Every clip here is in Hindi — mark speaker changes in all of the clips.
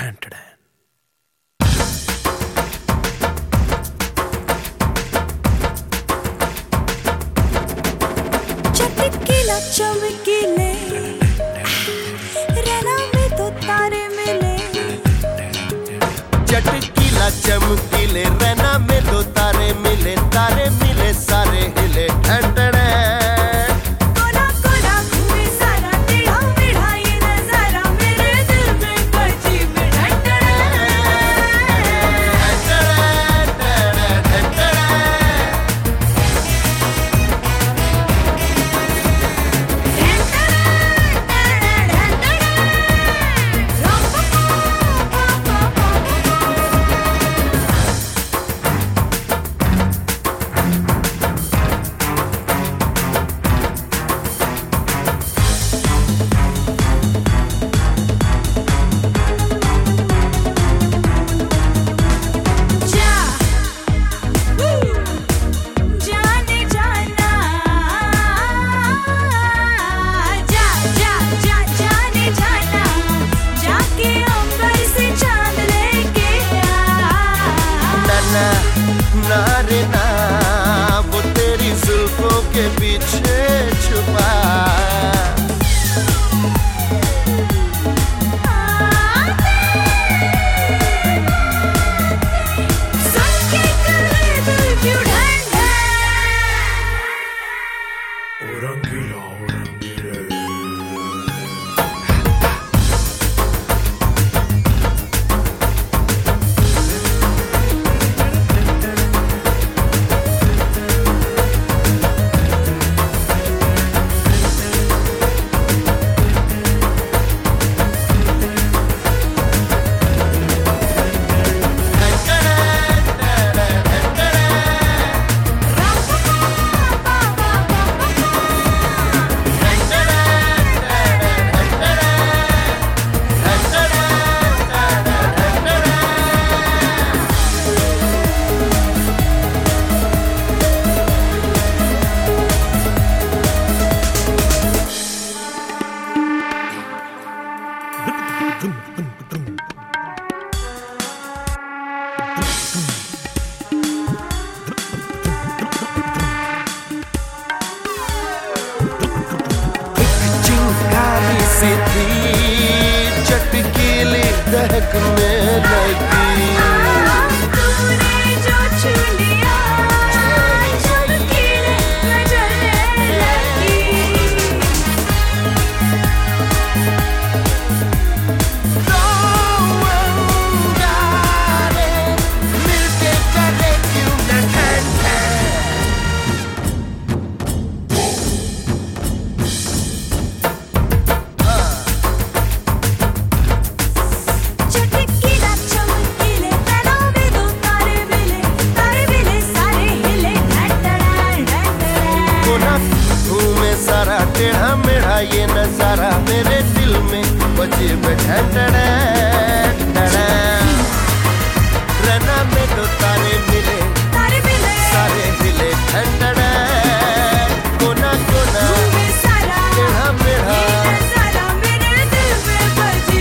Speaker 1: चटकीला चमकीले रैना में तो तारे मिले,
Speaker 2: चटकीला चमकीले रैना में दो तारे मिले सारे हिले ठंडड़े
Speaker 1: कोना कोना घूमे सारा टेढ़ा मेढ़ा ये नजारा मेरे दिल में बजी में ठंडड़े
Speaker 2: ना रे ना वो तेरी जुल्फों के पीछे छुपा सी थी चटकीली दहकने लगी
Speaker 1: तूने जो छू लिया चमकीले नजरने लगी
Speaker 2: मिलके करे क्यों न सारा टेढ़ा मेढ़ा ये नजारा मेरे दिल में बजे बैठा रैना में दो तारे मिले सारे हिले ठंडड़े कोना कोना टेढ़ा मेढ़ा
Speaker 1: मेरे दिल में बजी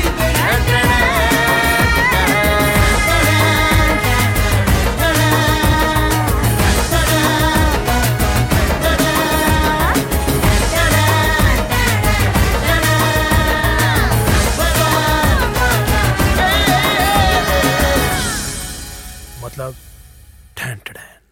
Speaker 3: मतलब ठैन ठैन।